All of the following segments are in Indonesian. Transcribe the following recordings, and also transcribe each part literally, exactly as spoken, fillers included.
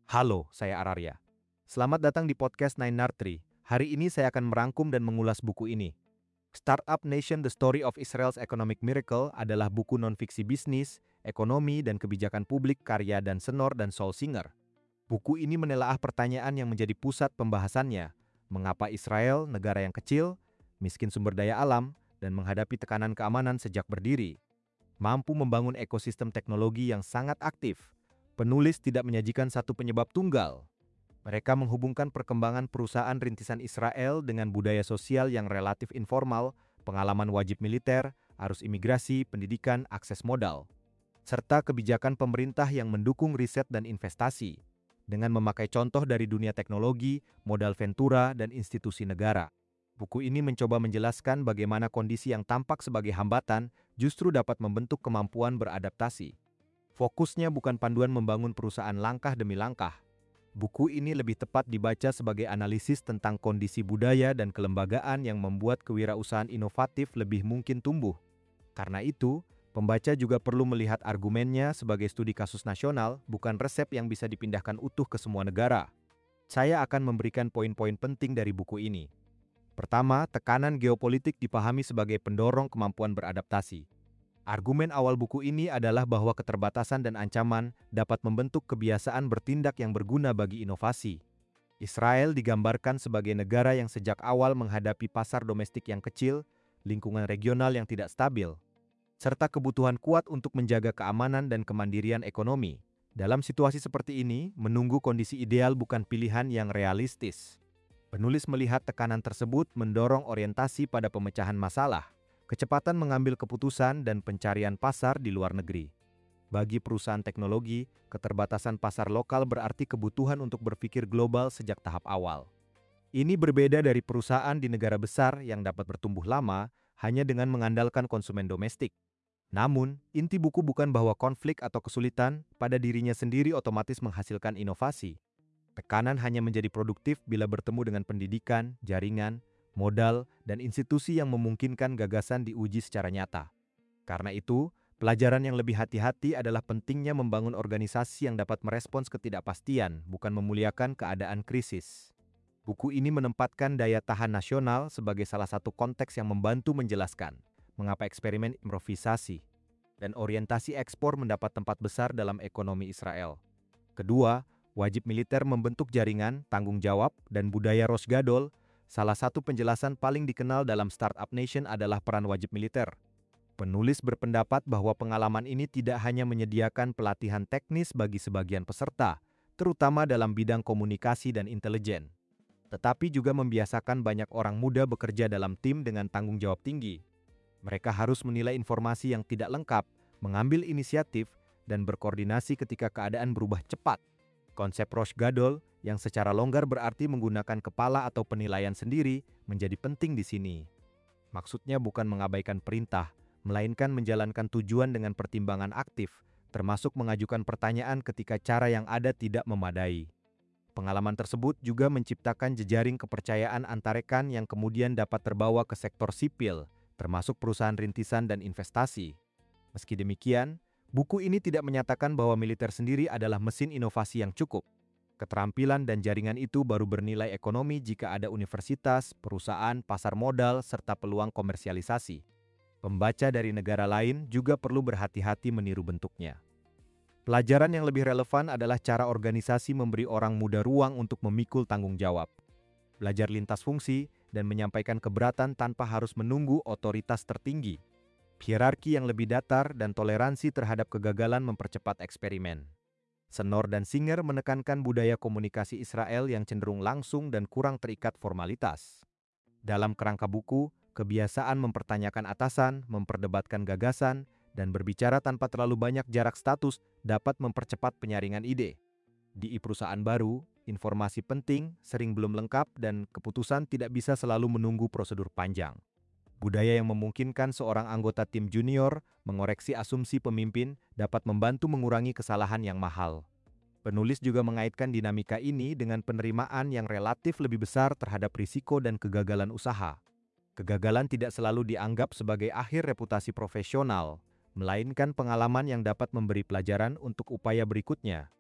Halo, saya Ararya. Selamat datang di podcast Nine Nartri. Hari ini saya akan merangkum dan mengulas buku ini. Startup Nation: The Story of Israel's Economic Miracle adalah buku non-fiksi bisnis, ekonomi, dan kebijakan publik karya Dan Senor dan Saul Singer. Buku ini menelaah pertanyaan yang menjadi pusat pembahasannya. Mengapa Israel, negara yang kecil, miskin sumber daya alam, dan menghadapi tekanan keamanan sejak berdiri, mampu membangun ekosistem teknologi yang sangat aktif. Penulis tidak menyajikan satu penyebab tunggal. Mereka menghubungkan perkembangan perusahaan rintisan Israel dengan budaya sosial yang relatif informal, pengalaman wajib militer, arus imigrasi, pendidikan, akses modal, serta kebijakan pemerintah yang mendukung riset dan investasi, dengan memakai contoh dari dunia teknologi, modal ventura, dan institusi negara. Buku ini mencoba menjelaskan bagaimana kondisi yang tampak sebagai hambatan justru dapat membentuk kemampuan beradaptasi. Fokusnya bukan panduan membangun perusahaan langkah demi langkah. Buku ini lebih tepat dibaca sebagai analisis tentang kondisi budaya dan kelembagaan yang membuat kewirausahaan inovatif lebih mungkin tumbuh. Karena itu, pembaca juga perlu melihat argumennya sebagai studi kasus nasional, bukan resep yang bisa dipindahkan utuh ke semua negara. Saya akan memberikan poin-poin penting dari buku ini. Pertama, tekanan geopolitik dipahami sebagai pendorong kemampuan beradaptasi. Argumen awal buku ini adalah bahwa keterbatasan dan ancaman dapat membentuk kebiasaan bertindak yang berguna bagi inovasi. Israel digambarkan sebagai negara yang sejak awal menghadapi pasar domestik yang kecil, lingkungan regional yang tidak stabil, serta kebutuhan kuat untuk menjaga keamanan dan kemandirian ekonomi. Dalam situasi seperti ini, menunggu kondisi ideal bukan pilihan yang realistis. Penulis melihat tekanan tersebut mendorong orientasi pada pemecahan masalah, kecepatan mengambil keputusan, dan pencarian pasar di luar negeri. Bagi perusahaan teknologi, keterbatasan pasar lokal berarti kebutuhan untuk berpikir global sejak tahap awal. Ini berbeda dari perusahaan di negara besar yang dapat bertumbuh lama hanya dengan mengandalkan konsumen domestik. Namun, inti buku bukan bahwa konflik atau kesulitan pada dirinya sendiri otomatis menghasilkan inovasi. Tekanan hanya menjadi produktif bila bertemu dengan pendidikan, jaringan, modal, dan institusi yang memungkinkan gagasan diuji secara nyata. Karena itu, pelajaran yang lebih hati-hati adalah pentingnya membangun organisasi yang dapat merespons ketidakpastian, bukan memuliakan keadaan krisis. Buku ini menempatkan daya tahan nasional sebagai salah satu konteks yang membantu menjelaskan mengapa eksperimen improvisasi dan orientasi ekspor mendapat tempat besar dalam ekonomi Israel. Kedua, wajib militer membentuk jaringan, tanggung jawab, dan budaya Rosgadol. Salah satu penjelasan paling dikenal dalam Startup Nation adalah peran wajib militer. Penulis berpendapat bahwa pengalaman ini tidak hanya menyediakan pelatihan teknis bagi sebagian peserta, terutama dalam bidang komunikasi dan intelijen, tetapi juga membiasakan banyak orang muda bekerja dalam tim dengan tanggung jawab tinggi. Mereka harus menilai informasi yang tidak lengkap, mengambil inisiatif, dan berkoordinasi ketika keadaan berubah cepat. Konsep Rosh Gadol yang secara longgar berarti menggunakan kepala atau penilaian sendiri menjadi penting di sini. Maksudnya bukan mengabaikan perintah, melainkan menjalankan tujuan dengan pertimbangan aktif, termasuk mengajukan pertanyaan ketika cara yang ada tidak memadai. Pengalaman tersebut juga menciptakan jejaring kepercayaan antar rekan yang kemudian dapat terbawa ke sektor sipil, termasuk perusahaan rintisan dan investasi. Meski demikian, buku ini tidak menyatakan bahwa militer sendiri adalah mesin inovasi yang cukup. Keterampilan dan jaringan itu baru bernilai ekonomi jika ada universitas, perusahaan, pasar modal, serta peluang komersialisasi. Pembaca dari negara lain juga perlu berhati-hati meniru bentuknya. Pelajaran yang lebih relevan adalah cara organisasi memberi orang muda ruang untuk memikul tanggung jawab, belajar lintas fungsi, dan menyampaikan keberatan tanpa harus menunggu otoritas tertinggi. Hierarki yang lebih datar dan toleransi terhadap kegagalan mempercepat eksperimen. Senor dan Singer menekankan budaya komunikasi Israel yang cenderung langsung dan kurang terikat formalitas. Dalam kerangka buku, kebiasaan mempertanyakan atasan, memperdebatkan gagasan, dan berbicara tanpa terlalu banyak jarak status dapat mempercepat penyaringan ide. Di perusahaan baru, informasi penting, sering belum lengkap, dan keputusan tidak bisa selalu menunggu prosedur panjang. Budaya yang memungkinkan seorang anggota tim junior mengoreksi asumsi pemimpin dapat membantu mengurangi kesalahan yang mahal. Penulis juga mengaitkan dinamika ini dengan penerimaan yang relatif lebih besar terhadap risiko dan kegagalan usaha. Kegagalan tidak selalu dianggap sebagai akhir reputasi profesional, melainkan pengalaman yang dapat memberi pelajaran untuk upaya berikutnya.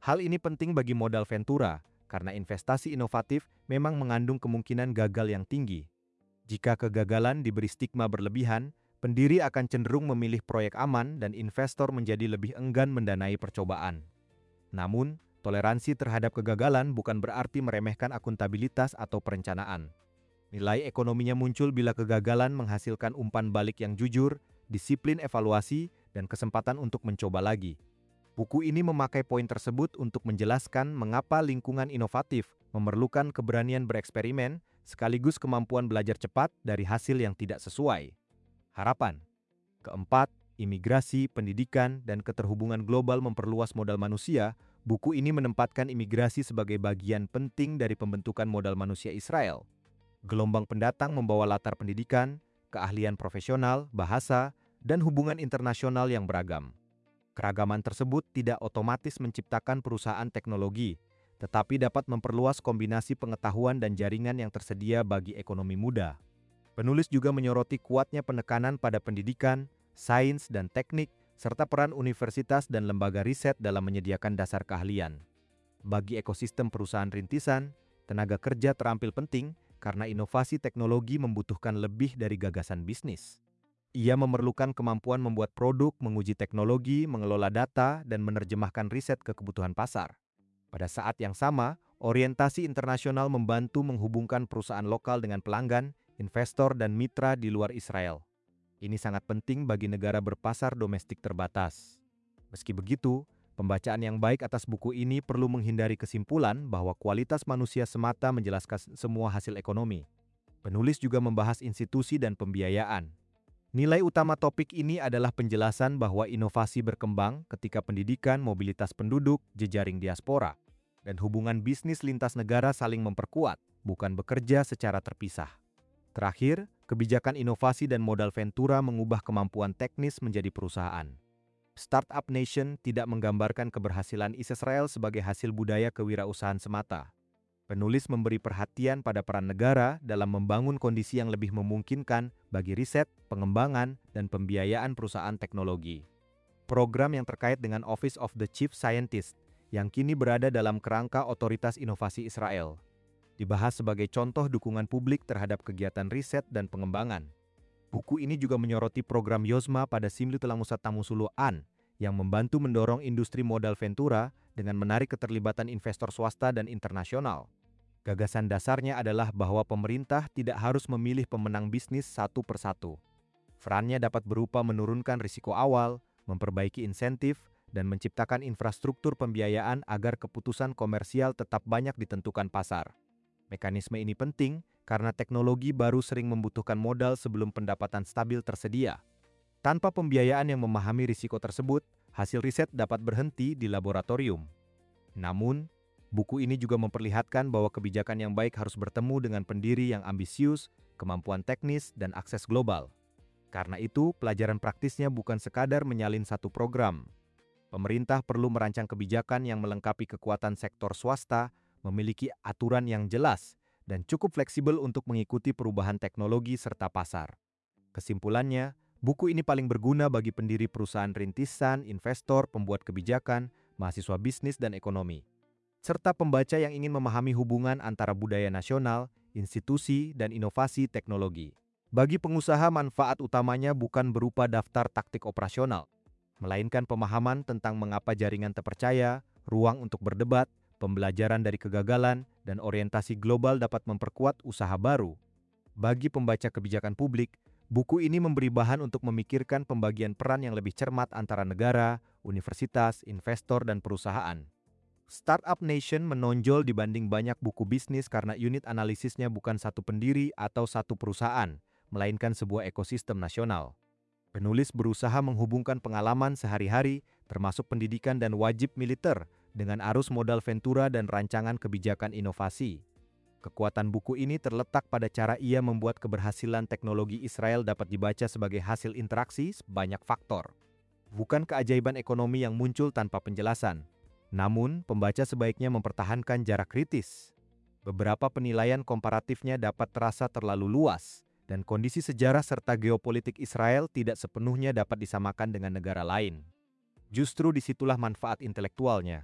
Hal ini penting bagi modal Ventura, karena investasi inovatif memang mengandung kemungkinan gagal yang tinggi. Jika kegagalan diberi stigma berlebihan, pendiri akan cenderung memilih proyek aman dan investor menjadi lebih enggan mendanai percobaan. Namun, toleransi terhadap kegagalan bukan berarti meremehkan akuntabilitas atau perencanaan. Nilai ekonominya muncul bila kegagalan menghasilkan umpan balik yang jujur, disiplin evaluasi, dan kesempatan untuk mencoba lagi. Buku ini memakai poin tersebut untuk menjelaskan mengapa lingkungan inovatif memerlukan keberanian bereksperimen sekaligus kemampuan belajar cepat dari hasil yang tidak sesuai. Harapan. Keempat, imigrasi, pendidikan, dan keterhubungan global memperluas modal manusia. Buku ini menempatkan imigrasi sebagai bagian penting dari pembentukan modal manusia Israel. Gelombang pendatang membawa latar pendidikan, keahlian profesional, bahasa, dan hubungan internasional yang beragam. Keragaman tersebut tidak otomatis menciptakan perusahaan teknologi, tetapi dapat memperluas kombinasi pengetahuan dan jaringan yang tersedia bagi ekonomi muda. Penulis juga menyoroti kuatnya penekanan pada pendidikan, sains, dan teknik, serta peran universitas dan lembaga riset dalam menyediakan dasar keahlian. Bagi ekosistem perusahaan rintisan, tenaga kerja terampil penting karena inovasi teknologi membutuhkan lebih dari gagasan bisnis. Ia memerlukan kemampuan membuat produk, menguji teknologi, mengelola data, dan menerjemahkan riset ke kebutuhan pasar. Pada saat yang sama, orientasi internasional membantu menghubungkan perusahaan lokal dengan pelanggan, investor, dan mitra di luar Israel. Ini sangat penting bagi negara berpasar domestik terbatas. Meski begitu, pembacaan yang baik atas buku ini perlu menghindari kesimpulan bahwa kualitas manusia semata menjelaskan semua hasil ekonomi. Penulis juga membahas institusi dan pembiayaan. Nilai utama topik ini adalah penjelasan bahwa inovasi berkembang ketika pendidikan, mobilitas penduduk, jejaring diaspora, dan hubungan bisnis lintas negara saling memperkuat, bukan bekerja secara terpisah. Terakhir, kebijakan inovasi dan modal Ventura mengubah kemampuan teknis menjadi perusahaan. Startup Nation tidak menggambarkan keberhasilan Israel sebagai hasil budaya kewirausahaan semata. Penulis memberi perhatian pada peran negara dalam membangun kondisi yang lebih memungkinkan bagi riset, pengembangan, dan pembiayaan perusahaan teknologi. Program yang terkait dengan Office of the Chief Scientist, yang kini berada dalam kerangka Otoritas Inovasi Israel, dibahas sebagai contoh dukungan publik terhadap kegiatan riset dan pengembangan. Buku ini juga menyoroti program Yozma pada Simli Tulang Musat Tamusulu An, yang membantu mendorong industri modal Ventura dengan menarik keterlibatan investor swasta dan internasional. Gagasan dasarnya adalah bahwa pemerintah tidak harus memilih pemenang bisnis satu persatu. Perannya dapat berupa menurunkan risiko awal, memperbaiki insentif, dan menciptakan infrastruktur pembiayaan agar keputusan komersial tetap banyak ditentukan pasar. Mekanisme ini penting karena teknologi baru sering membutuhkan modal sebelum pendapatan stabil tersedia. Tanpa pembiayaan yang memahami risiko tersebut, hasil riset dapat berhenti di laboratorium. Namun, buku ini juga memperlihatkan bahwa kebijakan yang baik harus bertemu dengan pendiri yang ambisius, kemampuan teknis, dan akses global. Karena itu, pelajaran praktisnya bukan sekadar menyalin satu program. Pemerintah perlu merancang kebijakan yang melengkapi kekuatan sektor swasta, memiliki aturan yang jelas, dan cukup fleksibel untuk mengikuti perubahan teknologi serta pasar. Kesimpulannya, buku ini paling berguna bagi pendiri perusahaan rintisan, investor, pembuat kebijakan, mahasiswa bisnis dan ekonomi, serta pembaca yang ingin memahami hubungan antara budaya nasional, institusi, dan inovasi teknologi. Bagi pengusaha, manfaat utamanya bukan berupa daftar taktik operasional, melainkan pemahaman tentang mengapa jaringan terpercaya, ruang untuk berdebat, pembelajaran dari kegagalan, dan orientasi global dapat memperkuat usaha baru. Bagi pembaca kebijakan publik, buku ini memberi bahan untuk memikirkan pembagian peran yang lebih cermat antara negara, universitas, investor, dan perusahaan. Startup Nation menonjol dibanding banyak buku bisnis karena unit analisisnya bukan satu pendiri atau satu perusahaan, melainkan sebuah ekosistem nasional. Penulis berusaha menghubungkan pengalaman sehari-hari, termasuk pendidikan dan wajib militer, dengan arus modal Ventura dan rancangan kebijakan inovasi. Kekuatan buku ini terletak pada cara ia membuat keberhasilan teknologi Israel dapat dibaca sebagai hasil interaksi banyak faktor. Bukan keajaiban ekonomi yang muncul tanpa penjelasan. Namun, pembaca sebaiknya mempertahankan jarak kritis. Beberapa penilaian komparatifnya dapat terasa terlalu luas, dan kondisi sejarah serta geopolitik Israel tidak sepenuhnya dapat disamakan dengan negara lain. Justru disitulah manfaat intelektualnya.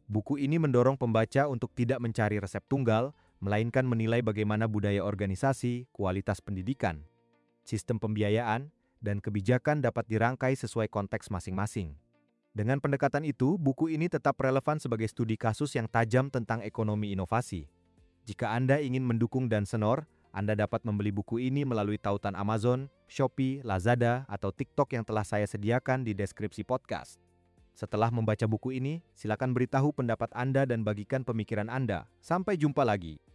Buku ini mendorong pembaca untuk tidak mencari resep tunggal, melainkan menilai bagaimana budaya organisasi, kualitas pendidikan, sistem pembiayaan, dan kebijakan dapat dirangkai sesuai konteks masing-masing. Dengan pendekatan itu, buku ini tetap relevan sebagai studi kasus yang tajam tentang ekonomi inovasi. Jika Anda ingin mendukung Dansenor, Anda dapat membeli buku ini melalui tautan Amazon, Shopee, Lazada, atau TikTok yang telah saya sediakan di deskripsi podcast. Setelah membaca buku ini, silakan beritahu pendapat Anda dan bagikan pemikiran Anda. Sampai jumpa lagi.